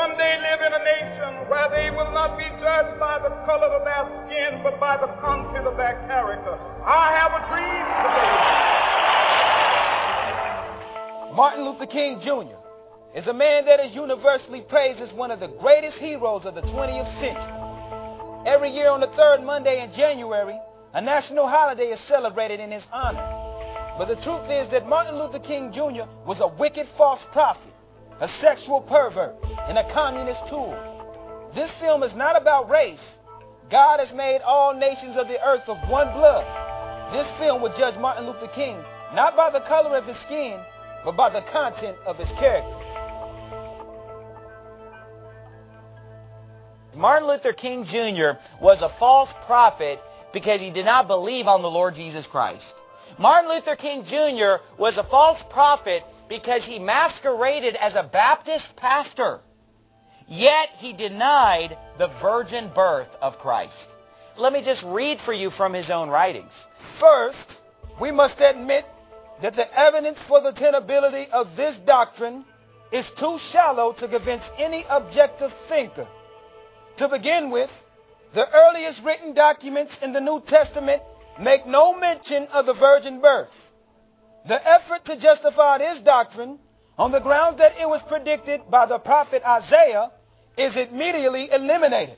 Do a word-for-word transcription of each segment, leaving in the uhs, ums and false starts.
one day live in a nation where they will not be judged by the color of their skin, but by the content of their character. I have a dream today. Martin Luther King Junior is a man that is universally praised as one of the greatest heroes of the twentieth century. Every year on the third Monday in January, a national holiday is celebrated in his honor. But the truth is that Martin Luther King Junior was a wicked false prophet, a sexual pervert, and a communist tool. This film is not about race. God has made all nations of the earth of one blood. This film will judge Martin Luther King not by the color of his skin, but by the content of his character. Martin Luther King Junior was a false prophet because he did not believe on the Lord Jesus Christ. Martin Luther King Junior was a false prophet because he masqueraded as a Baptist pastor. Yet he denied the virgin birth of Christ. Let me just read for you from his own writings. First, we must admit that the evidence for the tenability of this doctrine is too shallow to convince any objective thinker. To begin with, the earliest written documents in the New Testament make no mention of the virgin birth. The effort to justify this doctrine on the grounds that it was predicted by the prophet Isaiah is immediately eliminated.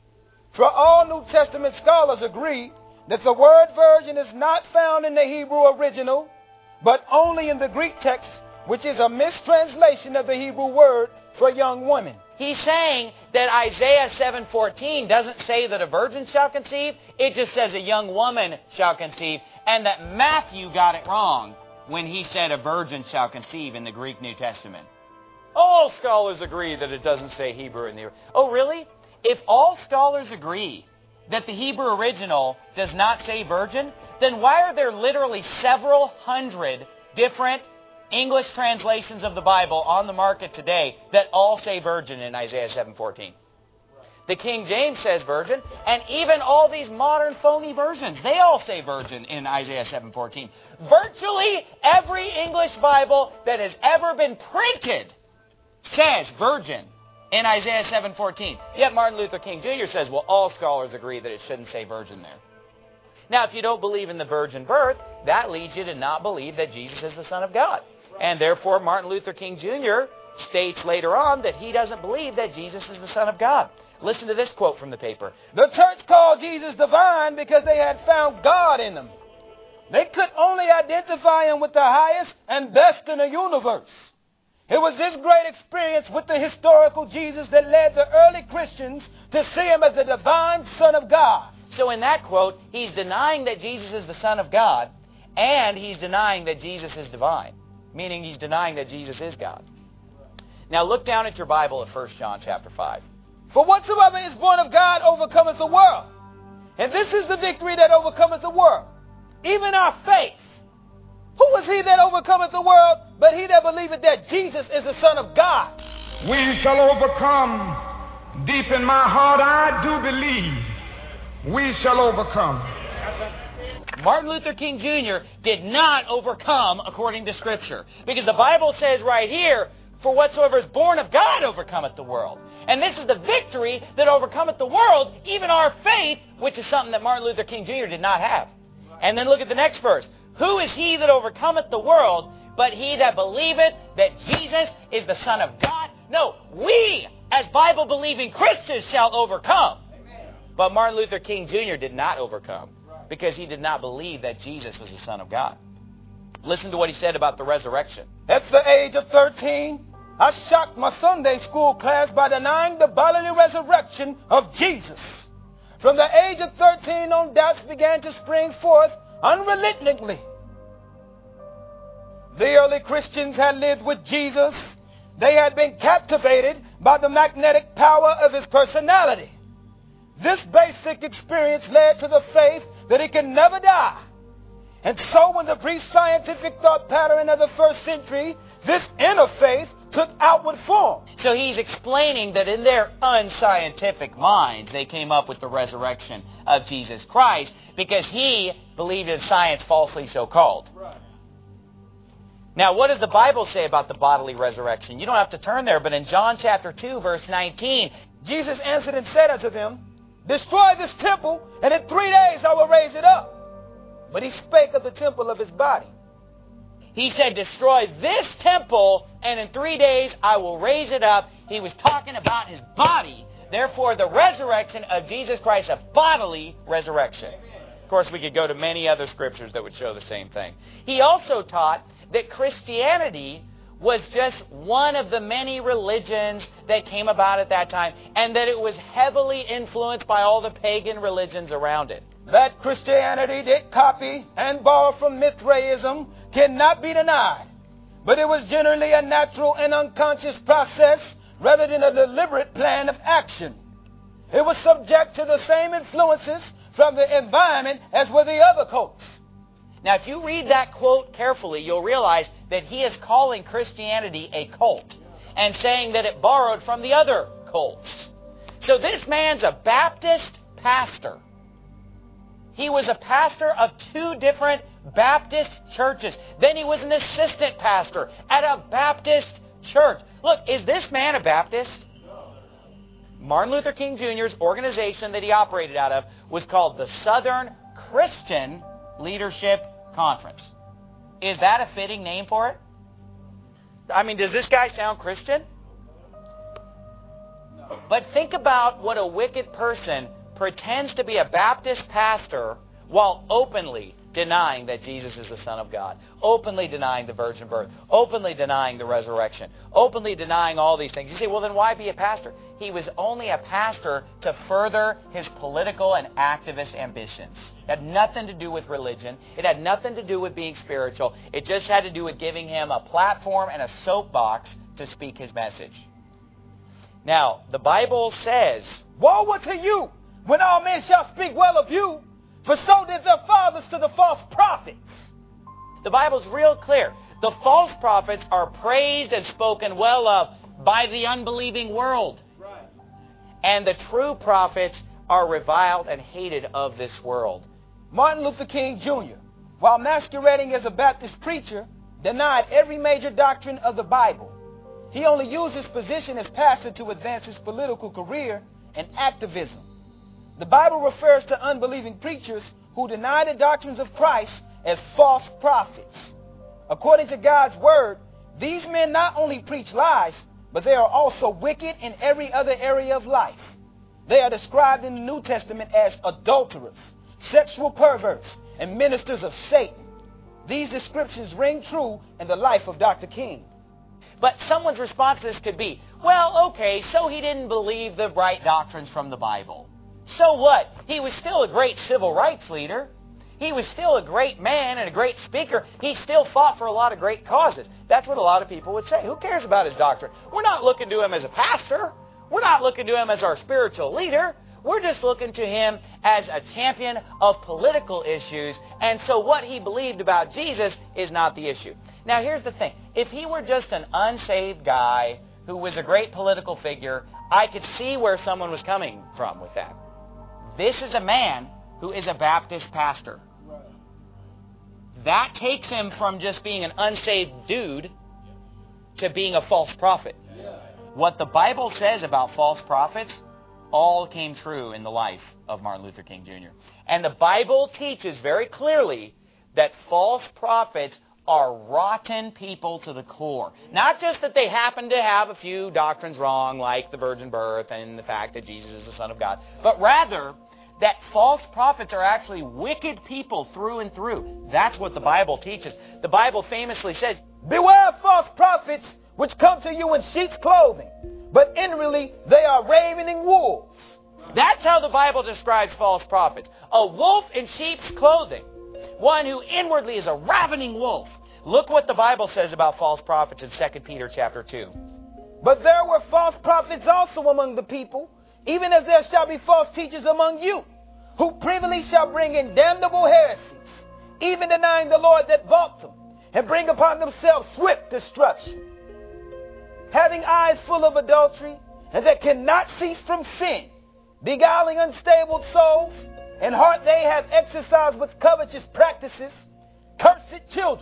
For all New Testament scholars agree that the word virgin is not found in the Hebrew original, but only in the Greek text, which is a mistranslation of the Hebrew word for young woman. He's saying that Isaiah seven fourteen doesn't say that a virgin shall conceive. It just says a young woman shall conceive. And that Matthew got it wrong when he said a virgin shall conceive in the Greek New Testament. All scholars agree that it doesn't say Hebrew in the... Oh, really? If all scholars agree that the Hebrew original does not say virgin, then why are there literally several hundred different English translations of the Bible on the market today that all say virgin in Isaiah seven fourteen? The King James says virgin, and even all these modern phony versions, they all say virgin in Isaiah seven fourteen. Virtually every English Bible that has ever been printed says virgin in Isaiah seven fourteen. Yet Martin Luther King Junior says, well, all scholars agree that it shouldn't say virgin there. Now, if you don't believe in the virgin birth, that leads you to not believe that Jesus is the Son of God. And therefore, Martin Luther King Junior states later on that he doesn't believe that Jesus is the Son of God. Listen to this quote from the paper. The church called Jesus divine because they had found God in him. They could only identify him with the highest and best in the universe. It was this great experience with the historical Jesus that led the early Christians to see him as the divine Son of God. So in that quote, he's denying that Jesus is the Son of God, and he's denying that Jesus is divine. Meaning he's denying that Jesus is God. Now look down at your Bible at First John chapter five. For whatsoever is born of God overcometh the world. And this is the victory that overcometh the world, even our faith. Who is he that overcometh the world but he that believeth that Jesus is the Son of God? We shall overcome. Deep in my heart, I do believe we shall overcome. Martin Luther King Junior did not overcome according to Scripture. Because the Bible says right here, for whatsoever is born of God overcometh the world. And this is the victory that overcometh the world, even our faith, which is something that Martin Luther King Junior did not have. And then look at the next verse. Who is he that overcometh the world, but he that believeth that Jesus is the Son of God? No, we, as Bible-believing Christians, shall overcome. But Martin Luther King Junior did not overcome, because he did not believe that Jesus was the Son of God. Listen to what he said about the resurrection. At the age of thirteen, I shocked my Sunday school class by denying the bodily resurrection of Jesus. From the age of thirteen on, doubts began to spring forth unrelentingly. The early Christians had lived with Jesus. They had been captivated by the magnetic power of his personality. This basic experience led to the faith that he can never die. And so when the pre-scientific thought pattern of the first century, this inner faith took outward form. So he's explaining that in their unscientific minds, they came up with the resurrection of Jesus Christ because he believed in science falsely so called. Right. Now, what does the Bible say about the bodily resurrection? You don't have to turn there, but in John chapter two, verse nineteen, Jesus answered and said unto them, Destroy this temple, and in three days I will raise it up. But he spake of the temple of his body. He said, destroy this temple, and in three days I will raise it up. He was talking about his body. Therefore, the resurrection of Jesus Christ, a bodily resurrection. Of course, we could go to many other scriptures that would show the same thing. He also taught that Christianity was just one of the many religions that came about at that time, and that it was heavily influenced by all the pagan religions around it. That Christianity did copy and borrow from Mithraism cannot be denied, but it was generally a natural and unconscious process rather than a deliberate plan of action. It was subject to the same influences from the environment as were the other cults. Now, if you read that quote carefully, you'll realize that he is calling Christianity a cult and saying that it borrowed from the other cults. So this man's a Baptist pastor. He was a pastor of two different Baptist churches. Then he was an assistant pastor at a Baptist church. Look, is this man a Baptist? Martin Luther King Junior's organization that he operated out of was called the Southern Christian Leadership Conference. Is that a fitting name for it? I mean, does this guy sound Christian? But think about what a wicked person pretends to be a Baptist pastor while openly denying that Jesus is the Son of God, openly denying the virgin birth, openly denying the resurrection, openly denying all these things. You say, well, then why be a pastor? He was only a pastor to further his political and activist ambitions. It had nothing to do with religion. It had nothing to do with being spiritual. It just had to do with giving him a platform and a soapbox to speak his message. Now, the Bible says, Woe unto you, when all men shall speak well of you, for so did their fathers to the false prophets. The Bible's real clear. The false prophets are praised and spoken well of by the unbelieving world. Right. And the true prophets are reviled and hated of this world. Martin Luther King Junior, while masquerading as a Baptist preacher, denied every major doctrine of the Bible. He only used his position as pastor to advance his political career and activism. The Bible refers to unbelieving preachers who deny the doctrines of Christ as false prophets. According to God's word, these men not only preach lies, but they are also wicked in every other area of life. They are described in the New Testament as adulterers, sexual perverts, and ministers of Satan. These descriptions ring true in the life of Doctor King. But someone's response to this could be, well, okay, so he didn't believe the right doctrines from the Bible. So what? He was still a great civil rights leader. He was still a great man and a great speaker. He still fought for a lot of great causes. That's what a lot of people would say. Who cares about his doctrine? We're not looking to him as a pastor. We're not looking to him as our spiritual leader. We're just looking to him as a champion of political issues. And so what he believed about Jesus is not the issue. Now, here's the thing. If he were just an unsaved guy who was a great political figure, I could see where someone was coming from with that. This is a man who is a Baptist pastor. That takes him from just being an unsaved dude to being a false prophet. What the Bible says about false prophets all came true in the life of Martin Luther King Junior And the Bible teaches very clearly that false prophets are rotten people to the core. Not just that they happen to have a few doctrines wrong, like the virgin birth and the fact that Jesus is the Son of God, but rather that false prophets are actually wicked people through and through. That's what the Bible teaches. The Bible famously says, Beware of false prophets which come to you in sheep's clothing, but inwardly they are ravening wolves. That's how the Bible describes false prophets. A wolf in sheep's clothing. One who inwardly is a ravening wolf. Look what the Bible says about false prophets in Second Peter chapter two. But there were false prophets also among the people, even as there shall be false teachers among you, who privily shall bring in damnable heresies, even denying the Lord that bought them, and bring upon themselves swift destruction. Having eyes full of adultery, and that cannot cease from sin, beguiling unstable souls, and heart they have exercised with covetous practices, cursed children,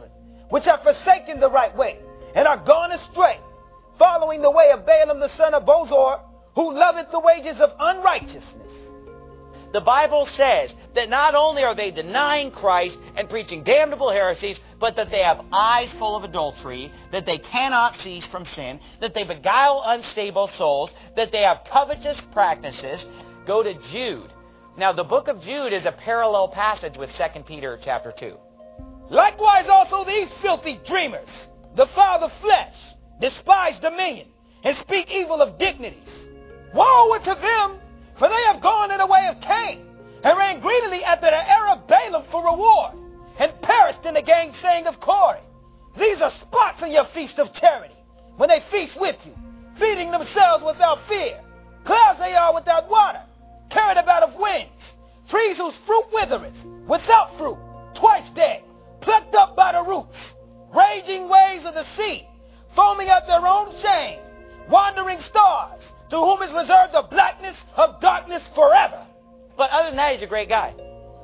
which have forsaken the right way, and are gone astray, following the way of Balaam the son of Bosor, who loveth the wages of unrighteousness. The Bible says that not only are they denying Christ and preaching damnable heresies, but that they have eyes full of adultery, that they cannot cease from sin, that they beguile unstable souls, that they have covetous practices. Go to Jude. Now, the book of Jude is a parallel passage with Second Peter chapter two. Likewise also these filthy dreamers, defile the flesh, despise dominion, and speak evil of dignities. Woe unto them! For they have gone in the way of Cain, and ran greedily after the heir of Balaam for reward, and perished in the gainsaying of Corey. These are spots in your feast of charity, when they feast with you, feeding themselves without fear. Clouds they are without water, carried about of winds, trees whose fruit withereth, without fruit, twice dead, plucked up by the roots, raging waves of the sea, foaming at their own shame, wandering stars, to whom is reserved the blackness of darkness forever. But other than that, he's a great guy.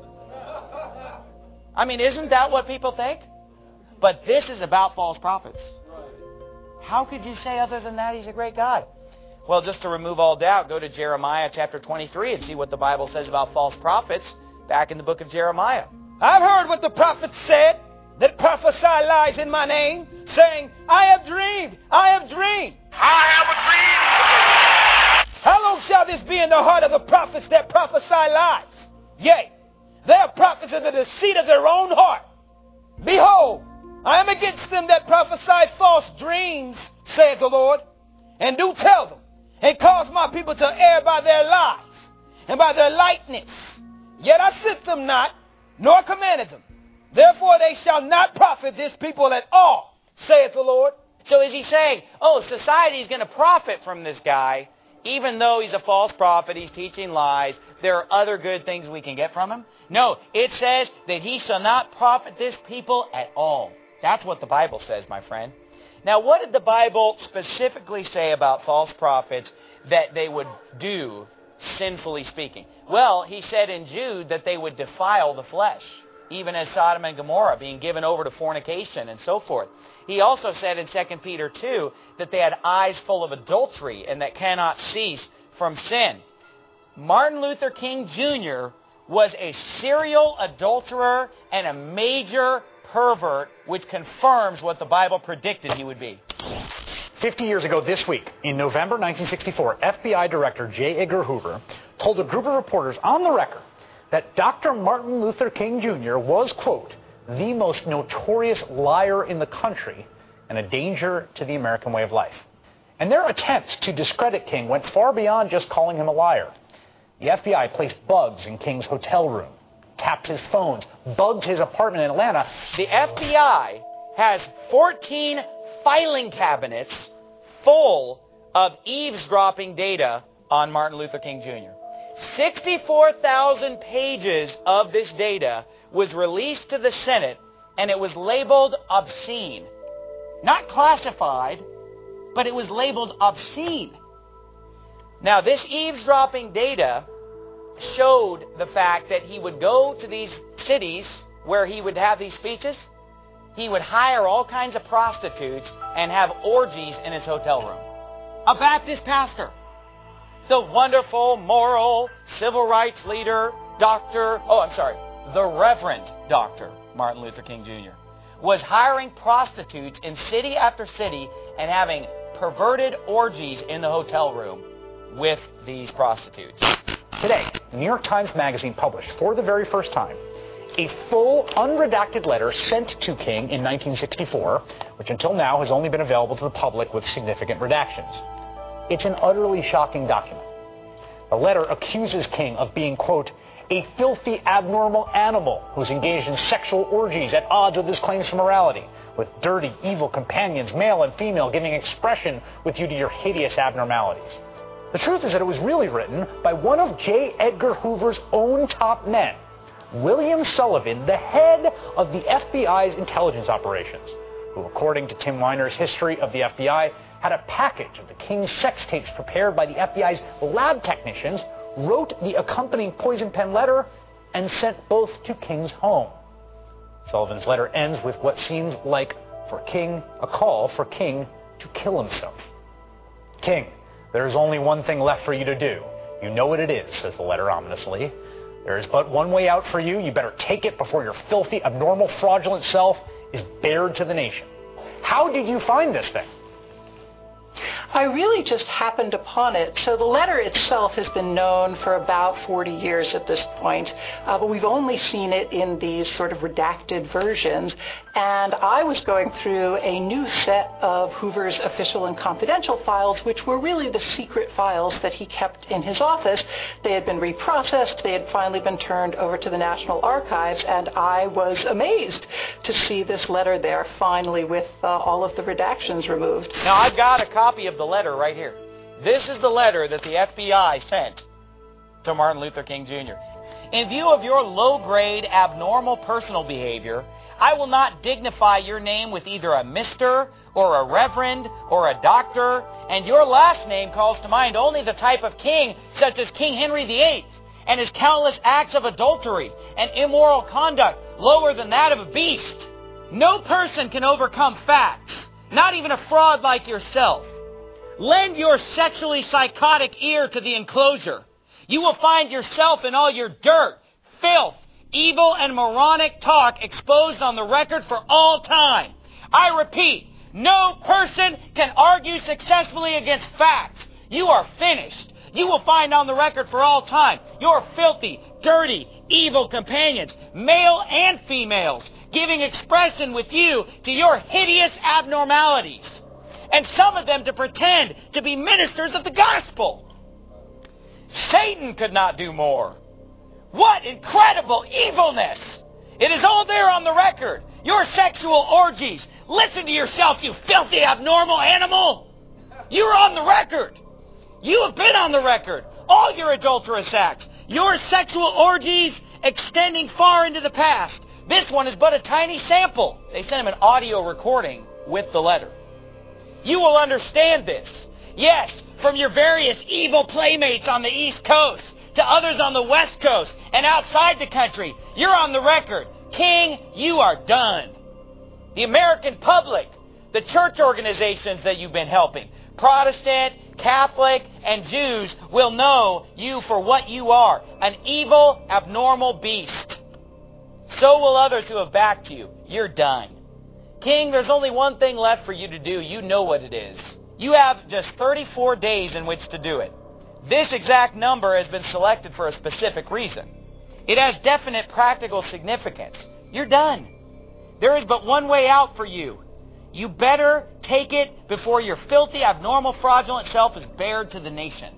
I mean, isn't that what people think? But this is about false prophets. How could you say other than that he's a great guy? Well, just to remove all doubt, go to Jeremiah chapter twenty-three and see what the Bible says about false prophets back in the book of Jeremiah. I've heard what the prophets said, that prophesy lies in my name, saying, I have dreamed, I have dreamed. I have a dream. How long shall this be in the heart of the prophets that prophesy lies? Yea, they are prophets of the deceit of their own heart. Behold, I am against them that prophesy false dreams, saith the Lord, and do tell them, and cause my people to err by their lies, and by their lightness. Yet I sent them not, nor commanded them. Therefore they shall not profit this people at all, saith the Lord. So is he saying, oh, society is going to profit from this guy, even though he's a false prophet, he's teaching lies, there are other good things we can get from him? No, it says that he shall not profit this people at all. That's what the Bible says, my friend. Now, what did the Bible specifically say about false prophets that they would do, sinfully speaking? Well, he said in Jude that they would defile the flesh, even as Sodom and Gomorrah, being given over to fornication and so forth. He also said in Second Peter two that they had eyes full of adultery and that cannot cease from sin. Martin Luther King Junior was a serial adulterer and a major pervert, which confirms what the Bible predicted he would be. Fifty years ago this week, in November nineteen sixty-four, F B I Director J. Edgar Hoover told a group of reporters on the record that Doctor Martin Luther King Junior was, quote, the most notorious liar in the country and a danger to the American way of life. And their attempts to discredit King went far beyond just calling him a liar. The F B I placed bugs in King's hotel room, tapped his phones, bugged his apartment in Atlanta. The F B I has fourteen filing cabinets full of eavesdropping data on Martin Luther King Junior sixty-four thousand pages of this data was released to the Senate, and it was labeled obscene. Not classified, but it was labeled obscene. Now, this eavesdropping data showed the fact that he would go to these cities where he would have these speeches. He would hire all kinds of prostitutes and have orgies in his hotel room. A Baptist pastor, the wonderful, moral, civil rights leader, Doctor, oh, I'm sorry, the Reverend Doctor Martin Luther King Junior was hiring prostitutes in city after city and having perverted orgies in the hotel room with these prostitutes. Today, the New York Times Magazine published, for the very first time, a full, unredacted letter sent to King in nineteen sixty-four, which until now has only been available to the public with significant redactions. It's an utterly shocking document. The letter accuses King of being, quote, a filthy, abnormal animal who's engaged in sexual orgies at odds with his claims for morality, with dirty, evil companions, male and female, giving expression with you to your hideous abnormalities. The truth is that it was really written by one of J. Edgar Hoover's own top men, William Sullivan, the head of the F B I's intelligence operations, who, according to Tim Weiner's History of the F B I, had a package of the King's sex tapes prepared by the F B I's lab technicians, wrote the accompanying poison pen letter, and sent both to King's home. Sullivan's letter ends with what seems like for King, a call for King to kill himself. King, there is only one thing left for you to do. You know what it is, says the letter ominously. There is but one way out for you. You better take it before your filthy, abnormal, fraudulent self is bared to the nation. How did you find this thing? I really just happened upon it. So the letter itself has been known for about forty years at this point, uh, but we've only seen it in these sort of redacted versions. And I was going through a new set of Hoover's official and confidential files, which were really the secret files that he kept in his office. They had been reprocessed. They had finally been turned over to the National Archives, and I was amazed to see this letter there finally with uh, all of the redactions removed. Now, I've got a copy of the letter right here. This is the letter that the F B I sent to Martin Luther King Junior In view of your low-grade, abnormal personal behavior, I will not dignify your name with either a Mister or a Reverend or a Doctor, and your last name calls to mind only the type of king such as King Henry the Eighth and his countless acts of adultery and immoral conduct lower than that of a beast. No person can overcome facts, not even a fraud like yourself. Lend your sexually psychotic ear to the enclosure. You will find yourself in all your dirt, filth, evil, and moronic talk exposed on the record for all time. I repeat, no person can argue successfully against facts. You are finished. You will find on the record for all time your filthy, dirty, evil companions, male and females, giving expression with you to your hideous abnormalities, and some of them to pretend to be ministers of the gospel. Satan could not do more. What incredible evilness! It is all there on the record. Your sexual orgies. Listen to yourself, you filthy, abnormal animal. You're on the record. You have been on the record. All your adulterous acts. Your sexual orgies extending far into the past. This one is but a tiny sample. They sent him an audio recording with the letter. You will understand this. Yes, from your various evil playmates on the East Coast to others on the West Coast and outside the country, you're on the record. King, you are done. The American public, the church organizations that you've been helping, Protestant, Catholic, and Jews will know you for what you are, an evil, abnormal beast. So will others who have backed you. You're done. King, there's only one thing left for you to do. You know what it is. You have just thirty-four days in which to do it. This exact number has been selected for a specific reason. It has definite practical significance. You're done. There is but one way out for you. You better take it before your filthy, abnormal, fraudulent self is bared to the nation.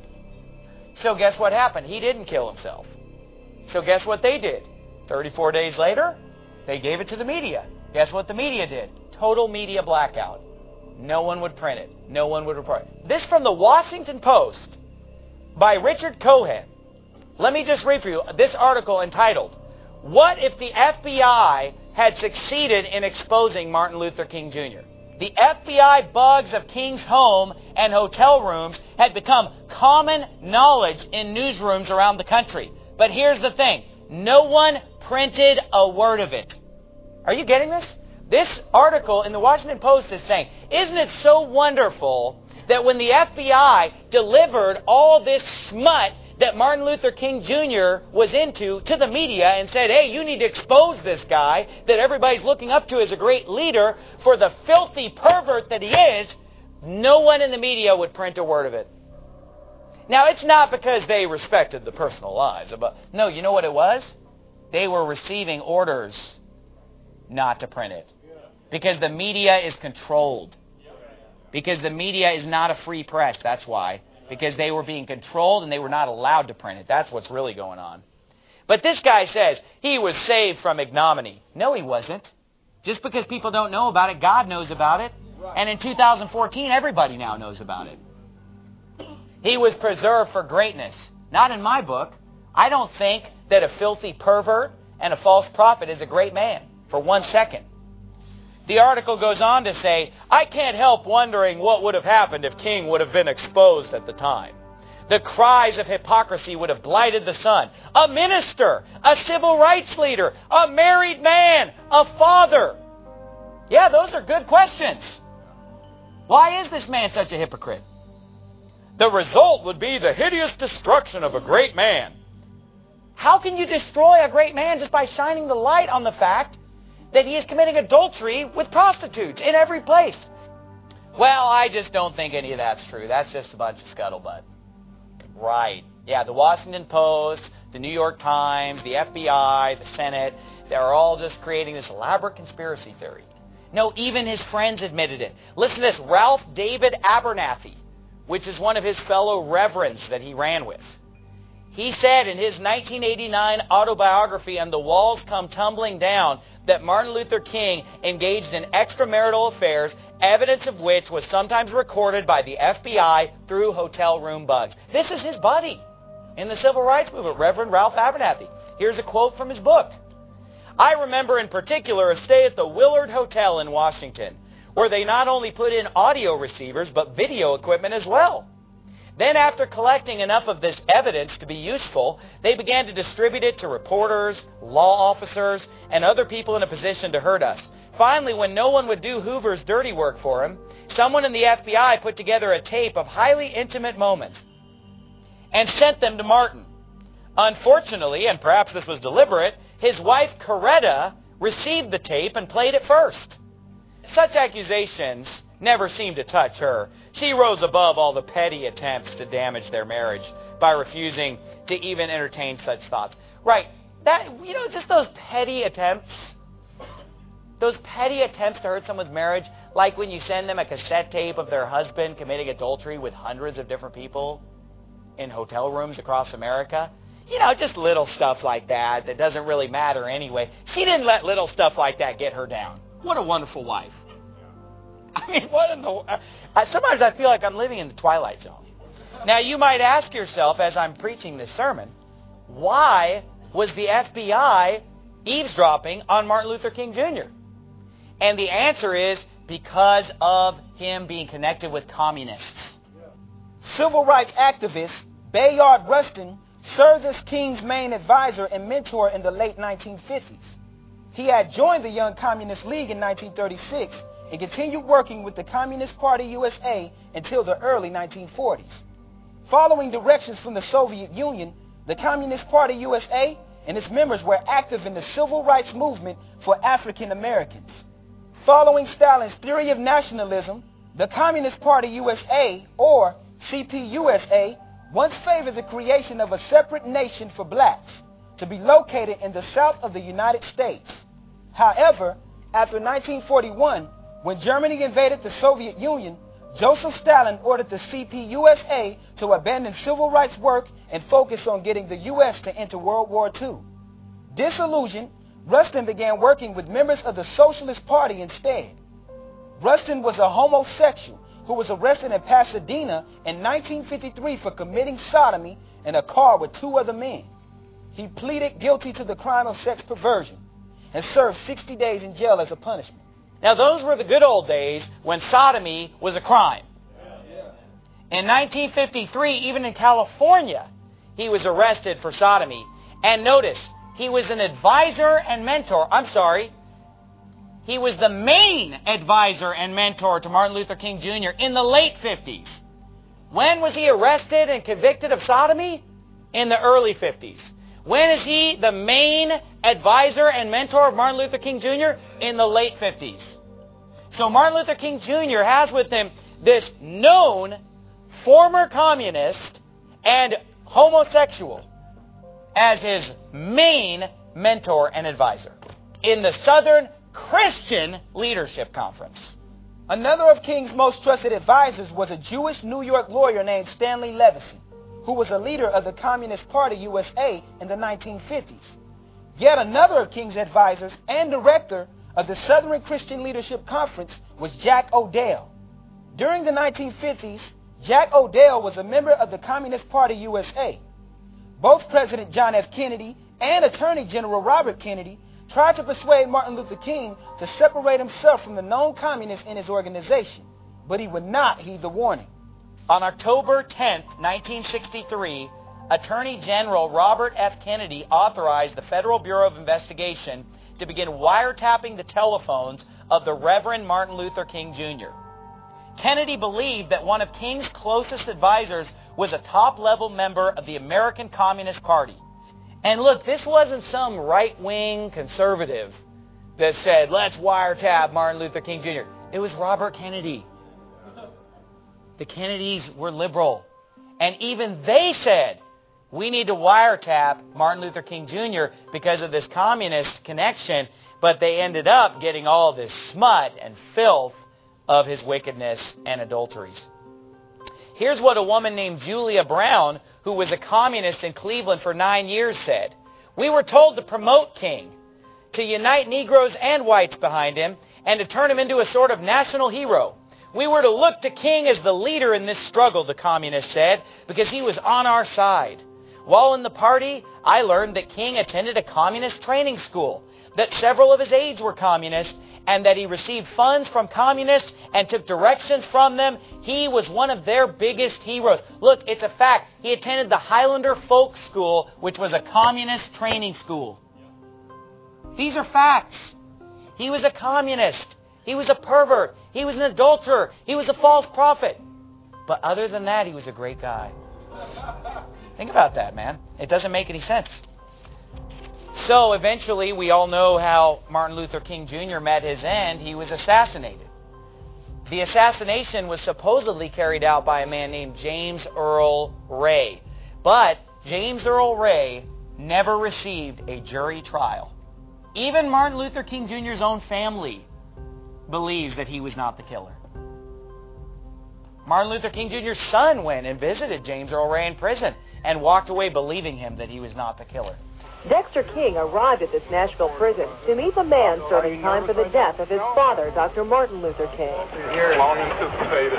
So guess what happened? He didn't kill himself. So guess what they did? thirty-four days later, they gave it to the media. Guess what the media did? Total media blackout. No one would print it. No one would report it. This from the Washington Post by Richard Cohen. Let me just read for you this article entitled, "What if the F B I had succeeded in exposing Martin Luther King Junior? The F B I bugs of King's home and hotel rooms had become common knowledge in newsrooms around the country. But here's the thing. No one printed a word of it." Are you getting this? This article in the Washington Post is saying, isn't it so wonderful that when the F B I delivered all this smut that Martin Luther King Junior was into to the media and said, hey, you need to expose this guy that everybody's looking up to as a great leader for the filthy pervert that he is, no one in the media would print a word of it. Now, it's not because they respected the personal lives. But no, you know what it was? They were receiving orders not to print it. Because the media is controlled. Because the media is not a free press, that's why. Because they were being controlled and they were not allowed to print it. That's what's really going on. But this guy says he was saved from ignominy. No, he wasn't. Just because people don't know about it, God knows about it. And in two thousand fourteen, everybody now knows about it. He was preserved for greatness. Not in my book. I don't think that a filthy pervert and a false prophet is a great man for one second. The article goes on to say, I can't help wondering what would have happened if King would have been exposed at the time. The cries of hypocrisy would have blighted the sun. A minister, a civil rights leader, a married man, a father. Yeah, those are good questions. Why is this man such a hypocrite? The result would be the hideous destruction of a great man. How can you destroy a great man just by shining the light on the fact that he is committing adultery with prostitutes in every place? Well, I just don't think any of that's true. That's just a bunch of scuttlebutt. Right. Yeah, the Washington Post, the New York Times, the F B I, the Senate, they're all just creating this elaborate conspiracy theory. No, even his friends admitted it. Listen to this. Ralph David Abernathy, which is one of his fellow reverends that he ran with. He said in his nineteen eighty-nine autobiography, And the Walls Come Tumbling Down, that Martin Luther King engaged in extramarital affairs, evidence of which was sometimes recorded by the F B I through hotel room bugs. This is his buddy in the civil rights movement, Reverend Ralph Abernathy. Here's a quote from his book. I remember in particular a stay at the Willard Hotel in Washington, where they not only put in audio receivers, but video equipment as well. Then after collecting enough of this evidence to be useful, they began to distribute it to reporters, law officers, and other people in a position to hurt us. Finally, when no one would do Hoover's dirty work for him, someone in the F B I put together a tape of highly intimate moments and sent them to Martin. Unfortunately, and perhaps this was deliberate, his wife Coretta received the tape and played it first. Such accusations never seemed to touch her. She rose above all the petty attempts to damage their marriage by refusing to even entertain such thoughts. Right, that, you know, just those petty attempts, those petty attempts to hurt someone's marriage, like when you send them a cassette tape of their husband committing adultery with hundreds of different people in hotel rooms across America. You know, just little stuff like that that doesn't really matter anyway. She didn't let little stuff like that get her down. What a wonderful wife. I mean, what in the... Uh, sometimes I feel like I'm living in the Twilight Zone. Now, you might ask yourself, as I'm preaching this sermon, why was the F B I eavesdropping on Martin Luther King Junior? And the answer is because of him being connected with communists. Civil rights activist Bayard Rustin served as King's main advisor and mentor in the late nineteen fifties. He had joined the Young Communist League in nineteen thirty-six and continued working with the Communist Party U S A until the early nineteen forties. Following directions from the Soviet Union, the Communist Party U S A and its members were active in the civil rights movement for African Americans. Following Stalin's theory of nationalism, the Communist Party U S A, or C P U S A, once favored the creation of a separate nation for blacks to be located in the south of the United States. However, after nineteen forty-one, when Germany invaded the Soviet Union, Joseph Stalin ordered the C P U S A to abandon civil rights work and focus on getting the U S to enter World War Two. Disillusioned, Rustin began working with members of the Socialist Party instead. Rustin was a homosexual who was arrested in Pasadena in nineteen fifty-three for committing sodomy in a car with two other men. He pleaded guilty to the crime of sex perversion and served sixty days in jail as a punishment. Now, those were the good old days when sodomy was a crime. In nineteen fifty-three, even in California, he was arrested for sodomy. And notice, he was an advisor and mentor. I'm sorry. He was the main advisor and mentor to Martin Luther King Junior in the late fifties. When was he arrested and convicted of sodomy? In the early fifties. When is he the main advisor and mentor of Martin Luther King Junior? In the late fifties. So Martin Luther King Junior has with him this known former communist and homosexual as his main mentor and advisor in the Southern Christian Leadership Conference. Another of King's most trusted advisors was a Jewish New York lawyer named Stanley Levison, who was a leader of the Communist Party U S A in the nineteen fifties. Yet another of King's advisors and director of the Southern Christian Leadership Conference was Jack O'Dell. During the nineteen fifties, Jack O'Dell was a member of the Communist Party U S A. Both President John F. Kennedy and Attorney General Robert Kennedy tried to persuade Martin Luther King to separate himself from the known communists in his organization, but he would not heed the warning. On October tenth, nineteen sixty-three, Attorney General Robert F. Kennedy authorized the Federal Bureau of Investigation to begin wiretapping the telephones of the Reverend Martin Luther King, Junior Kennedy believed that one of King's closest advisors was a top-level member of the American Communist Party. And look, this wasn't some right-wing conservative that said, let's wiretap Martin Luther King, Junior It was Robert Kennedy. The Kennedys were liberal. And even they said, we need to wiretap Martin Luther King, Junior because of this communist connection. But they ended up getting all this smut and filth of his wickedness and adulteries. Here's what a woman named Julia Brown, who was a communist in Cleveland for nine years, said. We were told to promote King, to unite Negroes and whites behind him, and to turn him into a sort of national hero. We were to look to King as the leader in this struggle, the communist said, because he was on our side. While in the party, I learned that King attended a communist training school, that several of his aides were communists, and that he received funds from communists and took directions from them. He was one of their biggest heroes. Look, it's a fact. He attended the Highlander Folk School, which was a communist training school. These are facts. He was a communist. He was a pervert. He was an adulterer. He was a false prophet. But other than that, he was a great guy. Think about that, man. It doesn't make any sense. So eventually, we all know how Martin Luther King, Junior met his end. He was assassinated. The assassination was supposedly carried out by a man named James Earl Ray. But James Earl Ray never received a jury trial. Even Martin Luther King, Junior's own family believes that he was not the killer. Martin Luther King, Junior's son went and visited James Earl Ray in prison and walked away believing him that he was not the killer. Dexter King arrived at this Nashville prison to meet the man serving time for the death of his father, Doctor Martin Luther King. Long anticipated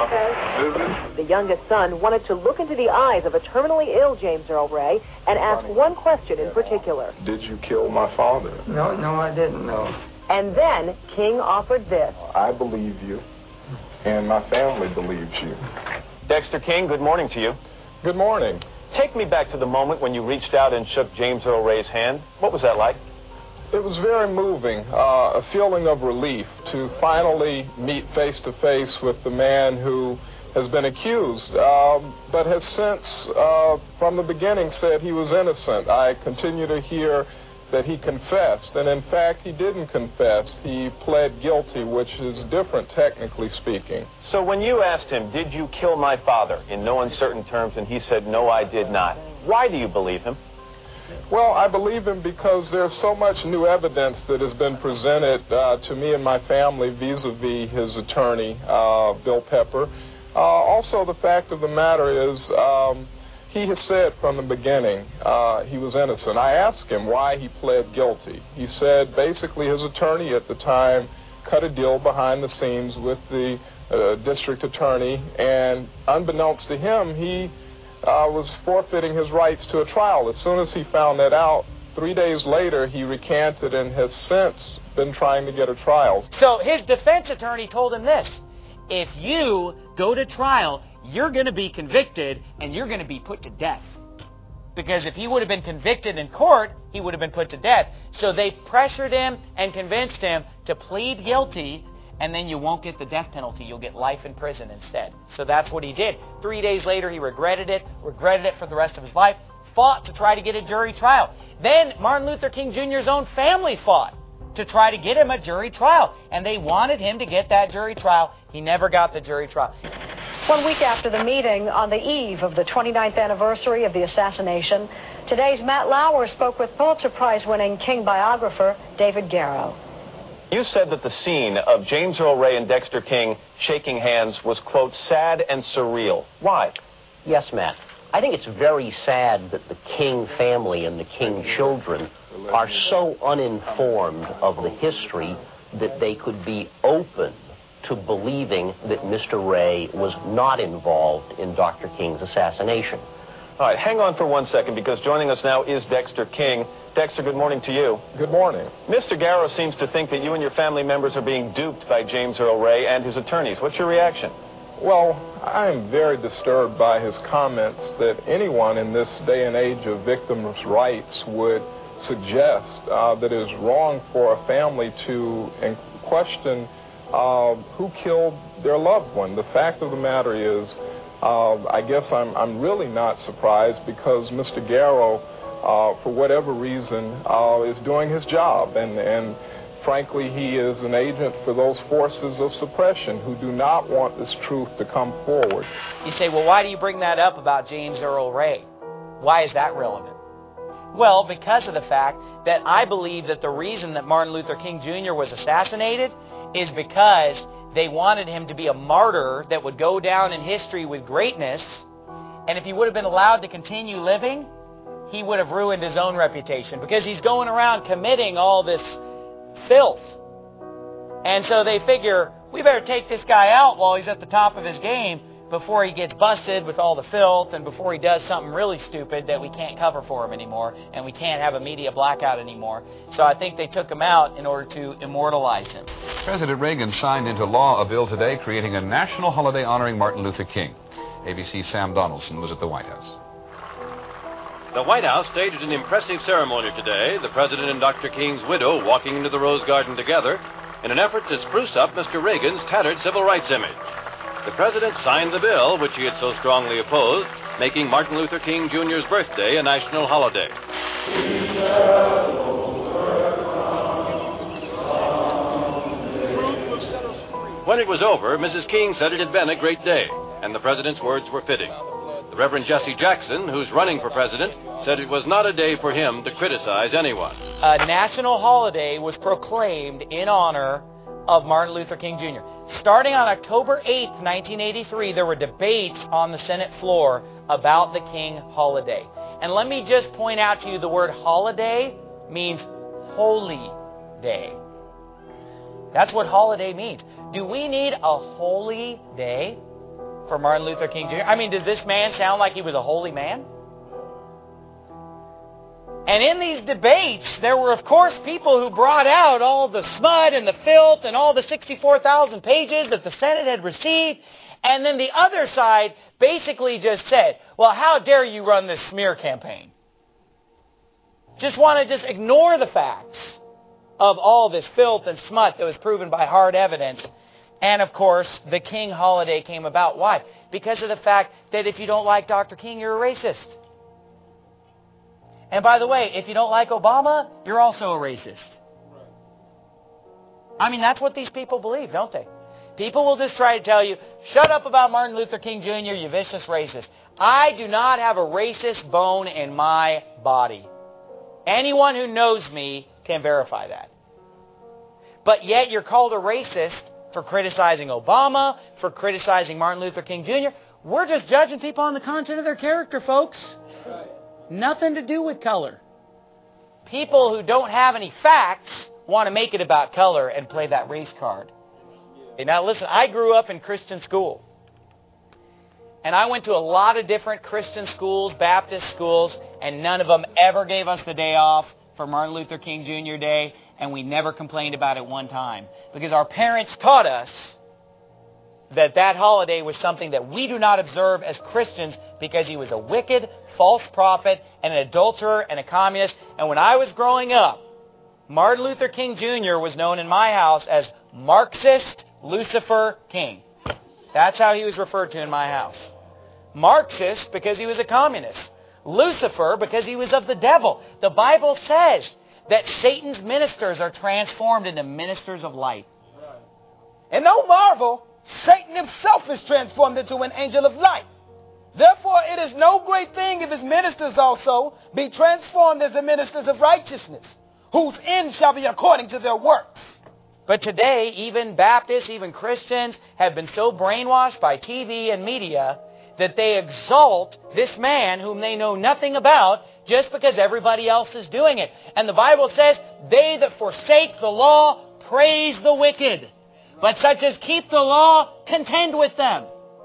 uh, visit. The youngest son wanted to look into the eyes of a terminally ill James Earl Ray and ask one question in particular. Did you kill my father? No, no, I didn't, no. And then King offered this. I believe you, and my family believes you. Dexter King, good morning to you. Good morning. Take me back to the moment when you reached out and shook James Earl Ray's hand. What was that like? It was very moving, uh, a feeling of relief to finally meet face to face with the man who has been accused, uh, but has since, uh, from the beginning, said he was innocent. I continue to hear that he confessed, and in fact he didn't confess. He pled guilty, which is different technically speaking. So when you asked him, did you kill my father, in no uncertain terms, and he said, no, I did not, why do you believe him? Well, I believe him because there's so much new evidence that has been presented uh, to me and my family vis-a-vis his attorney, uh, Bill Pepper. Uh, also, the fact of the matter is, um, he has said from the beginning uh, he was innocent. I asked him why he pled guilty. He said basically his attorney at the time cut a deal behind the scenes with the uh, district attorney, and unbeknownst to him, he uh, was forfeiting his rights to a trial. As soon as he found that out, three days later, he recanted and has since been trying to get a trial. So his defense attorney told him this: if you go to trial, you're going to be convicted and you're going to be put to death. Because if he would have been convicted in court, he would have been put to death. So they pressured him and convinced him to plead guilty, and then you won't get the death penalty. You'll get life in prison instead. So that's what he did. Three days later, he regretted it, regretted it for the rest of his life, fought to try to get a jury trial. Then Martin Luther King Junior's own family fought to try to get him a jury trial, and they wanted him to get that jury trial. He never got the jury trial. One week after the meeting, on the eve of the twenty-ninth anniversary of the assassination, today's Matt Lauer spoke with Pulitzer Prize-winning King biographer David Garrow. You said that the scene of James Earl Ray and Dexter King shaking hands was, quote, sad and surreal. Why? Yes, Matt. I think it's very sad that the King family and the King children are so uninformed of the history that they could be open to believing that Mister Ray was not involved in Doctor King's assassination. All right, hang on for one second, because joining us now is Dexter King. Dexter, good morning to you. Good morning. Mister Garrow seems to think that you and your family members are being duped by James Earl Ray and his attorneys. What's your reaction? Well, I am very disturbed by his comments that anyone in this day and age of victims' rights would suggest uh, that it is wrong for a family to question uh, who killed their loved one. The fact of the matter is, uh, I guess I'm, I'm really not surprised because Mister Garrow, uh, for whatever reason, uh, is doing his job, and, and frankly, he is an agent for those forces of suppression who do not want this truth to come forward. You say, well, why do you bring that up about James Earl Ray? Why is that relevant? Well, because of the fact that I believe that the reason that Martin Luther King Junior was assassinated is because they wanted him to be a martyr that would go down in history with greatness, and if he would have been allowed to continue living, he would have ruined his own reputation because he's going around committing all this filth. And so they figure, we better take this guy out while he's at the top of his game before he gets busted with all the filth and before he does something really stupid that we can't cover for him anymore and we can't have a media blackout anymore. So I think they took him out in order to immortalize him. President Reagan signed into law a bill today creating a national holiday honoring Martin Luther King. A B C's Sam Donaldson was at the White House. The White House staged an impressive ceremony today, the President and Doctor King's widow walking into the Rose Garden together in an effort to spruce up Mister Reagan's tattered civil rights image. The President signed the bill, which he had so strongly opposed, making Martin Luther King Junior's birthday a national holiday. When it was over, Missus King said it had been a great day, and the President's words were fitting. The Reverend Jesse Jackson, who's running for president, said it was not a day for him to criticize anyone. A national holiday was proclaimed in honor of Martin Luther King Junior Starting on October eighth, nineteen eighty-three, there were debates on the Senate floor about the King holiday. And let me just point out to you, the word holiday means holy day. That's what holiday means. Do we need a holy day for Martin Luther King Junior? I mean, does this man sound like he was a holy man? And in these debates, there were, of course, people who brought out all the smut and the filth and all the sixty-four thousand pages that the Senate had received. And then the other side basically just said, well, how dare you run this smear campaign? Just want to just ignore the facts of all this filth and smut that was proven by hard evidence. And, of course, the King holiday came about. Why? Because of the fact that if you don't like Doctor King, you're a racist. And by the way, if you don't like Obama, you're also a racist. I mean, that's what these people believe, don't they? People will just try to tell you, shut up about Martin Luther King Junior, you vicious racist. I do not have a racist bone in my body. Anyone who knows me can verify that. But yet you're called a racist for criticizing Obama, for criticizing Martin Luther King Junior We're just judging people on the content of their character, folks. Nothing to do with color. People who don't have any facts want to make it about color and play that race card. Okay, now listen, I grew up in Christian school. And I went to a lot of different Christian schools, Baptist schools, and none of them ever gave us the day off for Martin Luther King Junior Day, and we never complained about it one time. Because our parents taught us that that holiday was something that we do not observe as Christians because he was a wicked, false prophet, and an adulterer, and a communist. And when I was growing up, Martin Luther King Junior was known in my house as Marxist Lucifer King. That's how he was referred to in my house. Marxist because he was a communist. Lucifer because he was of the devil. The Bible says that Satan's ministers are transformed into ministers of light. And no marvel, Satan himself is transformed into an angel of light. Therefore, it is no great thing if his ministers also be transformed as the ministers of righteousness, whose end shall be according to their works. But today, even Baptists, even Christians have been so brainwashed by T V and media that they exalt this man whom they know nothing about just because everybody else is doing it. And the Bible says, they that forsake the law praise the wicked, but such as keep the law contend with them.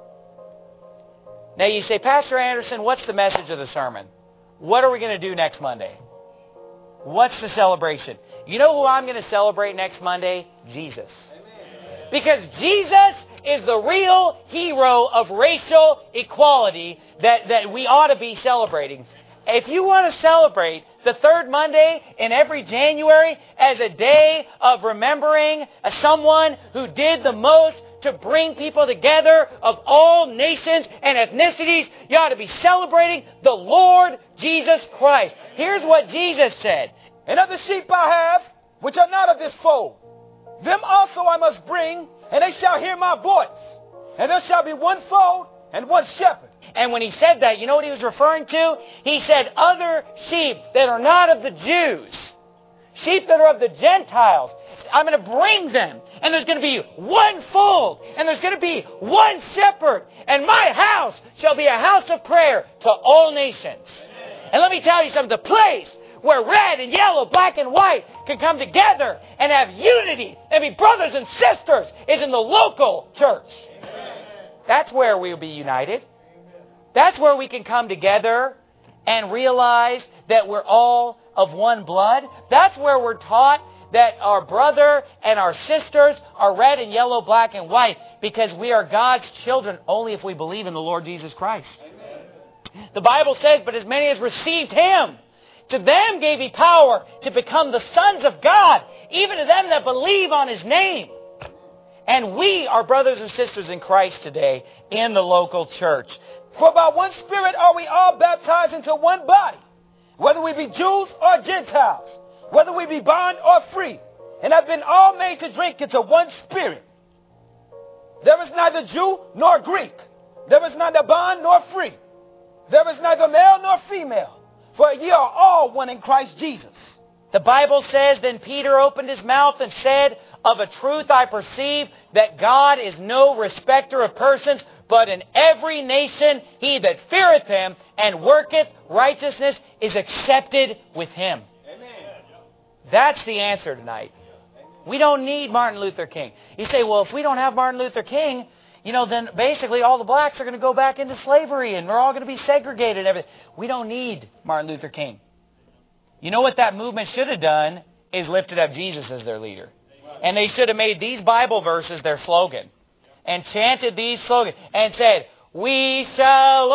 Now you say, Pastor Anderson, what's the message of the sermon? What are we going to do next Monday? What's the celebration? You know who I'm going to celebrate next Monday? Jesus. Because Jesus is the real hero of racial equality that, that we ought to be celebrating. If you want to celebrate the third Monday in every January as a day of remembering someone who did the most to bring people together of all nations and ethnicities, you ought to be celebrating the Lord Jesus Christ. Here's what Jesus said. And of the sheep I have, which are not of this fold, them also I must bring, and they shall hear my voice. And there shall be one fold and one shepherd. And when he said that, you know what he was referring to? He said other sheep that are not of the Jews, sheep that are of the Gentiles, I'm going to bring them. And there's going to be one fold. And there's going to be one shepherd. And my house shall be a house of prayer to all nations. And let me tell you something. The place where red and yellow, black and white can come together and have unity and be brothers and sisters is in the local church. That's where we'll be united. That's where we can come together and realize that we're all of one blood. That's where we're taught that our brother and our sisters are red and yellow, black and white, because we are God's children only if we believe in the Lord Jesus Christ. Amen. The Bible says, but as many as received Him, to them gave He power to become the sons of God, even to them that believe on His name. And we are brothers and sisters in Christ today in the local church. For by one Spirit are we all baptized into one body, whether we be Jews or Gentiles, whether we be bond or free, and have been all made to drink into one Spirit. There is neither Jew nor Greek. There is neither bond nor free. There is neither male nor female, for ye are all one in Christ Jesus. The Bible says, then Peter opened his mouth and said, of a truth I perceive that God is no respecter of persons, but in every nation he that feareth Him and worketh righteousness is accepted with Him. That's the answer tonight. We don't need Martin Luther King. You say, well, if we don't have Martin Luther King, you know, then basically all the blacks are going to go back into slavery and we're all going to be segregated and everything. We don't need Martin Luther King. You know what that movement should have done is lifted up Jesus as their leader. And they should have made these Bible verses their slogan and chanted these slogans and said, we shall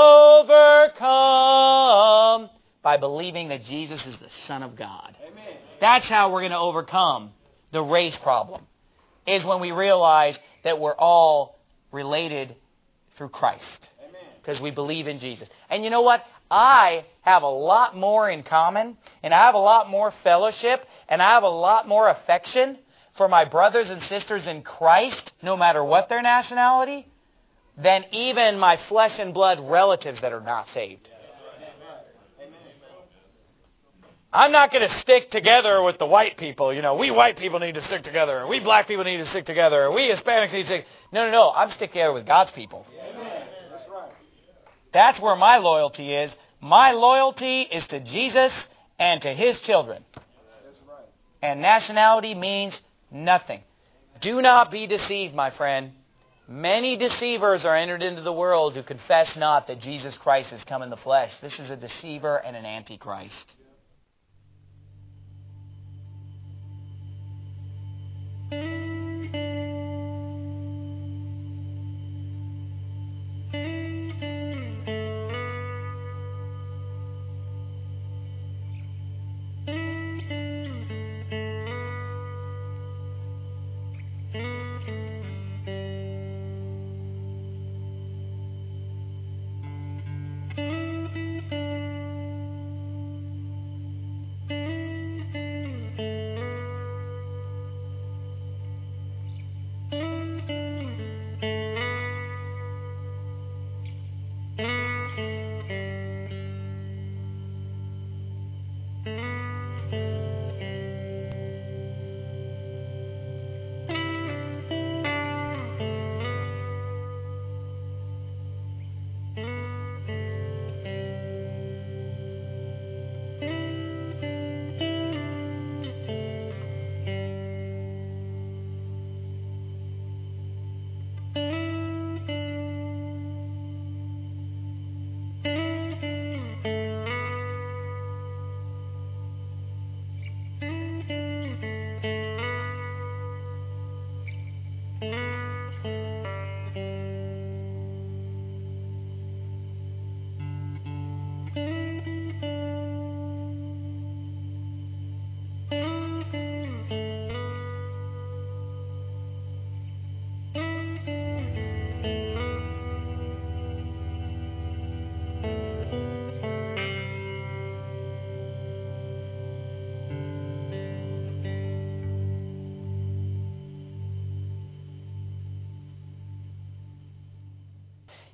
overcome by believing that Jesus is the Son of God. Amen. That's how we're going to overcome the race problem, is when we realize that we're all related through Christ because we believe in Jesus. And you know what? I have a lot more in common, and I have a lot more fellowship, and I have a lot more affection for my brothers and sisters in Christ, no matter what their nationality, than even my flesh and blood relatives that are not saved. I'm not going to stick together with the white people. You know, we white people need to stick together. We black people need to stick together. We Hispanics need to stick. No, no, no. I'm sticking together with God's people. That's where my loyalty is. My loyalty is to Jesus and to His children. And nationality means nothing. Do not be deceived, my friend. Many deceivers are entered into the world who confess not that Jesus Christ has come in the flesh. This is a deceiver and an antichrist.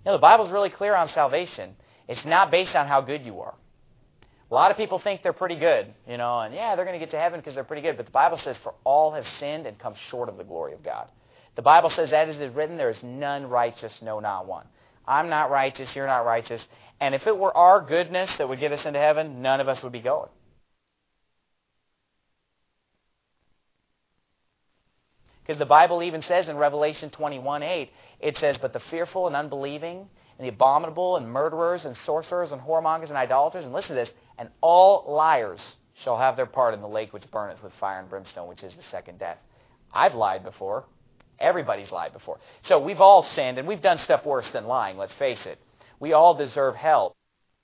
You know, the Bible's really clear on salvation. It's not based on how good you are. A lot of people think they're pretty good, you know, and yeah, they're going to get to heaven because they're pretty good. But the Bible says, for all have sinned and come short of the glory of God. The Bible says, as it is written, there is none righteous, no, not one. I'm not righteous, you're not righteous. And if it were our goodness that would get us into heaven, none of us would be going. Because the Bible even says in Revelation twenty-one eight, it says, but the fearful and unbelieving, and the abominable, and murderers, and sorcerers, and whoremongers, and idolaters, and listen to this, and all liars shall have their part in the lake which burneth with fire and brimstone, which is the second death. I've lied before. Everybody's lied before. So we've all sinned, and we've done stuff worse than lying, let's face it. We all deserve hell.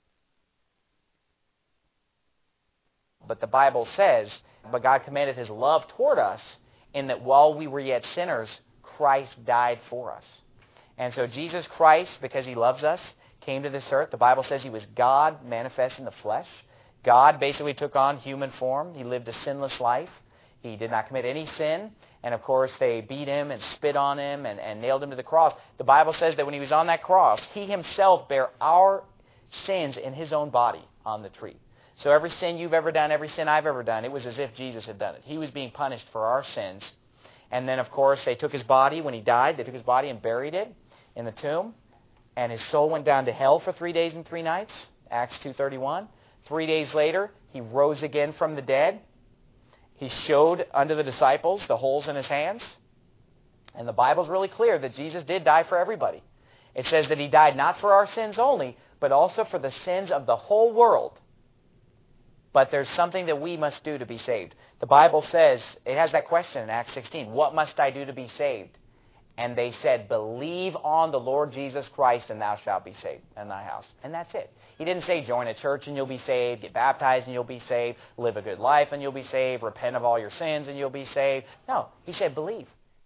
But the Bible says, but God commended His love toward us, in that while we were yet sinners, Christ died for us. And so Jesus Christ, because He loves us, came to this earth. The Bible says He was God manifest in the flesh. God basically took on human form. He lived a sinless life. He did not commit any sin. And of course, they beat Him and spit on Him and, and nailed Him to the cross. The Bible says that when He was on that cross, He Himself bare our sins in His own body on the tree. So every sin you've ever done, every sin I've ever done, it was as if Jesus had done it. He was being punished for our sins. And then, of course, they took His body when He died. They took His body and buried it in the tomb. And His soul went down to hell for three days and three nights, Acts two thirty-one. Three days later, He rose again from the dead. He showed unto the disciples the holes in His hands. And the Bible's really clear that Jesus did die for everybody. It says that He died not for our sins only, but also for the sins of the whole world. But there's something that we must do to be saved. The Bible says, it has that question in Acts sixteen, what must I do to be saved? And they said, believe on the Lord Jesus Christ and thou shalt be saved in thy house. And that's it. He didn't say join a church and you'll be saved, get baptized and you'll be saved, live a good life and you'll be saved, repent of all your sins and you'll be saved. No, He said believe.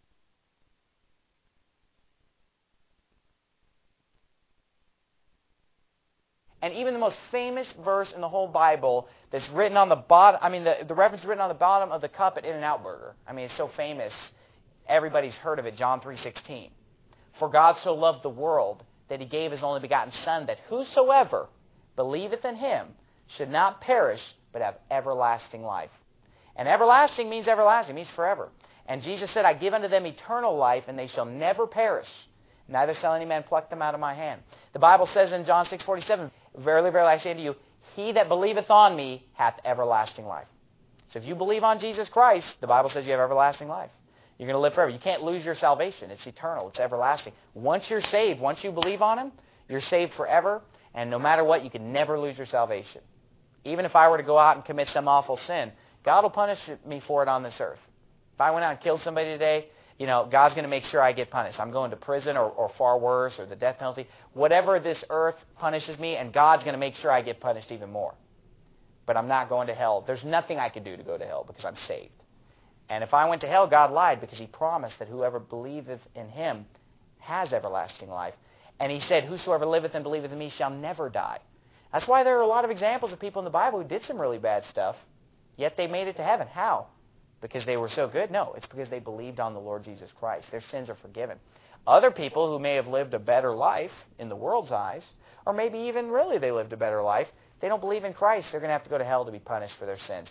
And even the most famous verse in the whole Bible that's written on the bottom, I mean, the, the reference is written on the bottom of the cup at In-N-Out Burger. I mean, it's so famous. Everybody's heard of it, John three sixteen. For God so loved the world that He gave His only begotten Son, that whosoever believeth in Him should not perish, but have everlasting life. And everlasting means everlasting, means forever. And Jesus said, I give unto them eternal life, and they shall never perish. Neither shall any man pluck them out of my hand. The Bible says in John six forty-seven, verily, verily, I say unto you, he that believeth on me hath everlasting life. So if you believe on Jesus Christ, the Bible says you have everlasting life. You're going to live forever. You can't lose your salvation. It's eternal. It's everlasting. Once you're saved, once you believe on Him, you're saved forever. And no matter what, you can never lose your salvation. Even if I were to go out and commit some awful sin, God will punish me for it on this earth. If I went out and killed somebody today, you know, God's going to make sure I get punished. I'm going to prison or, or far worse, or the death penalty. Whatever this earth punishes me, and God's going to make sure I get punished even more. But I'm not going to hell. There's nothing I can do to go to hell because I'm saved. And if I went to hell, God lied, because He promised that whoever believeth in Him has everlasting life. And He said, whosoever liveth and believeth in me shall never die. That's why there are a lot of examples of people in the Bible who did some really bad stuff, yet they made it to heaven. How? Because they were so good? No, it's because they believed on the Lord Jesus Christ. Their sins are forgiven. Other people who may have lived a better life in the world's eyes, or maybe even really they lived a better life, they don't believe in Christ. They're going to have to go to hell to be punished for their sins.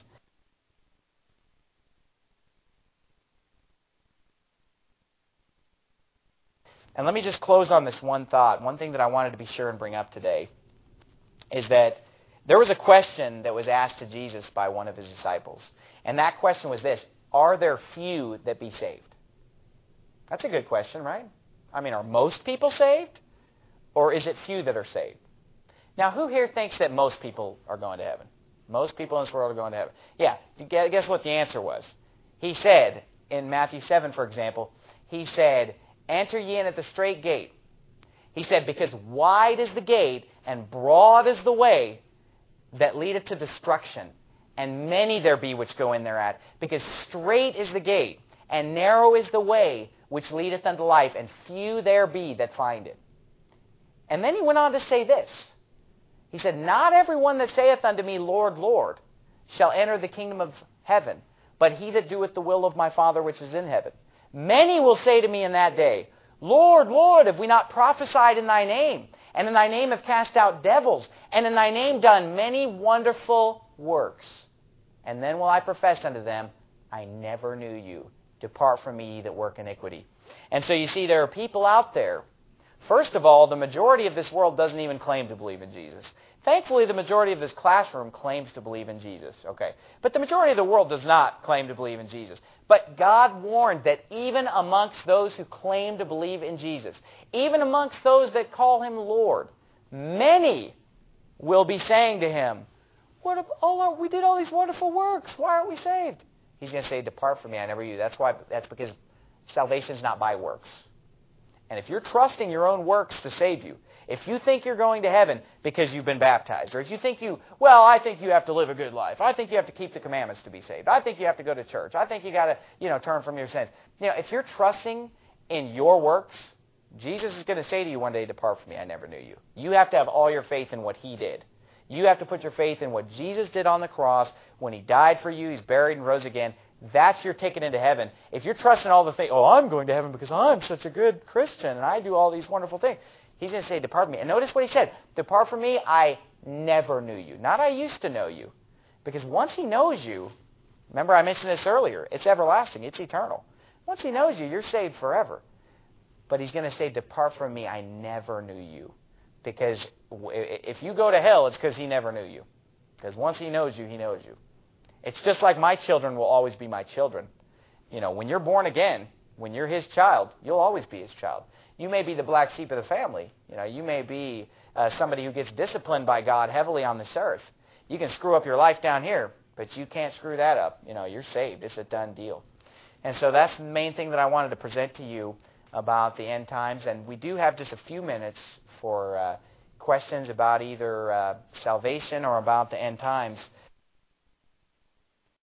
And let me just close on this one thought. One thing that I wanted to be sure and bring up today is that there was a question that was asked to Jesus by one of His disciples. And that question was this: are there few that be saved? That's a good question, right? I mean, are most people saved? Or is it few that are saved? Now, who here thinks that most people are going to heaven? Most people in this world are going to heaven. Yeah, guess what the answer was? He said, in Matthew seven, for example, He said, enter ye in at the straight gate. He said, because wide is the gate and broad is the way that leadeth to destruction, and many there be which go in thereat. Because strait is the gate, and narrow is the way which leadeth unto life, and few there be that find it. And then He went on to say this. He said, not every one that saith unto me, Lord, Lord, shall enter the kingdom of heaven, but he that doeth the will of my Father which is in heaven. Many will say to me in that day, Lord, Lord, have we not prophesied in thy name? And in thy name have cast out devils, and in thy name done many wonderful works. And then will I profess unto them, I never knew you. Depart from me, ye that work iniquity. And so you see, there are people out there. First of all, the majority of this world doesn't even claim to believe in Jesus. Thankfully, the majority of this classroom claims to believe in Jesus. Okay, but the majority of the world does not claim to believe in Jesus. But God warned that even amongst those who claim to believe in Jesus, even amongst those that call him Lord, many will be saying to him, "What? If, oh, we did all these wonderful works. Why aren't we saved?" He's going to say, "Depart from me, I never knew you." That's why. That's because salvation is not by works. And if you're trusting your own works to save you, if you think you're going to heaven because you've been baptized, or if you think you, well, I think you have to live a good life. I think you have to keep the commandments to be saved. I think you have to go to church. I think you got to, you know, turn from your sins. You know, if you're trusting in your works, Jesus is going to say to you one day, "Depart from me, I never knew you." You have to have all your faith in what he did. You have to put your faith in what Jesus did on the cross when he died for you, he's buried and rose again. That's your ticket into heaven. If you're trusting all the things, oh, I'm going to heaven because I'm such a good Christian and I do all these wonderful things. He's going to say, "Depart from me." And notice what he said. "Depart from me, I never knew you." Not I used to know you. Because once he knows you, remember I mentioned this earlier, it's everlasting, it's eternal. Once he knows you, you're saved forever. But he's going to say, "Depart from me, I never knew you." Because if you go to hell, it's because he never knew you. Because once he knows you, he knows you. It's just like my children will always be my children. You know, when you're born again, when you're his child, you'll always be his child. You may be the black sheep of the family. You know, you may be uh, somebody who gets disciplined by God heavily on this earth. You can screw up your life down here, but you can't screw that up. You know, you're saved. It's a done deal. And so that's the main thing that I wanted to present to you about the end times. And we do have just a few minutes for uh, questions about either uh, salvation or about the end times.